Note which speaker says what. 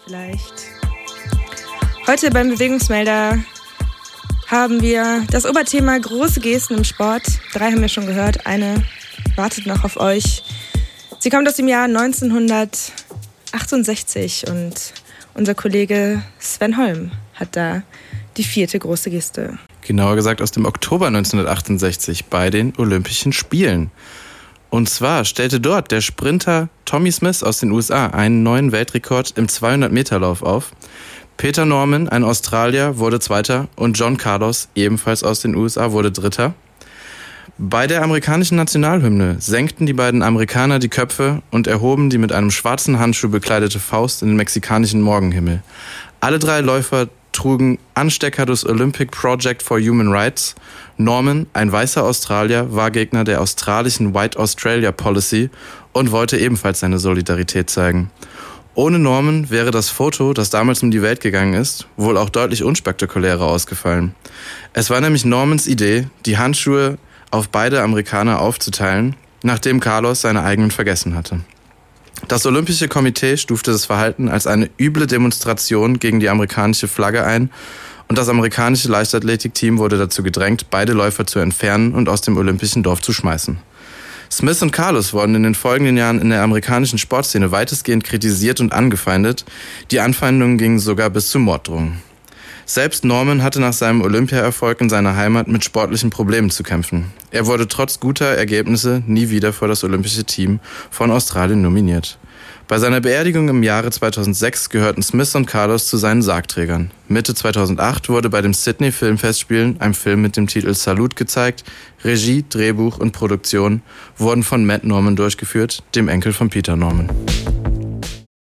Speaker 1: vielleicht. Heute beim Bewegungsmelder haben wir das Oberthema große Gesten im Sport. 3 haben wir schon gehört, eine wartet noch auf euch. Sie kommt aus dem Jahr 1968 und unser Kollege Sven Holm hat da die 4. große Geste.
Speaker 2: Genauer gesagt aus dem Oktober 1968 bei den Olympischen Spielen. Und zwar stellte dort der Sprinter Tommy Smith aus den USA einen neuen Weltrekord im 200-Meter-Lauf auf. Peter Norman, ein Australier, wurde Zweiter und John Carlos, ebenfalls aus den USA, wurde Dritter. Bei der amerikanischen Nationalhymne senkten die beiden Amerikaner die Köpfe und erhoben die mit einem schwarzen Handschuh bekleidete Faust in den mexikanischen Morgenhimmel. Alle 3 Läufer trugen Anstecker des Olympic Project for Human Rights. Norman, ein weißer Australier, war Gegner der australischen White Australia Policy und wollte ebenfalls seine Solidarität zeigen. Ohne Norman wäre das Foto, das damals um die Welt gegangen ist, wohl auch deutlich unspektakulärer ausgefallen. Es war nämlich Normans Idee, die Handschuhe auf beide Amerikaner aufzuteilen, nachdem Carlos seine eigenen vergessen hatte. Das Olympische Komitee stufte das Verhalten als eine üble Demonstration gegen die amerikanische Flagge ein und das amerikanische Leichtathletikteam wurde dazu gedrängt, beide Läufer zu entfernen und aus dem olympischen Dorf zu schmeißen. Smith und Carlos wurden in den folgenden Jahren in der amerikanischen Sportszene weitestgehend kritisiert und angefeindet. Die Anfeindungen gingen sogar bis zu Morddrohungen. Selbst Norman hatte nach seinem Olympiaerfolg in seiner Heimat mit sportlichen Problemen zu kämpfen. Er wurde trotz guter Ergebnisse nie wieder für das olympische Team von Australien nominiert. Bei seiner Beerdigung im Jahre 2006 gehörten Smith und Carlos zu seinen Sargträgern. Mitte 2008 wurde bei den Sydney Filmfestspielen ein Film mit dem Titel Salute gezeigt. Regie, Drehbuch und Produktion wurden von Matt Norman durchgeführt, dem Enkel von Peter Norman.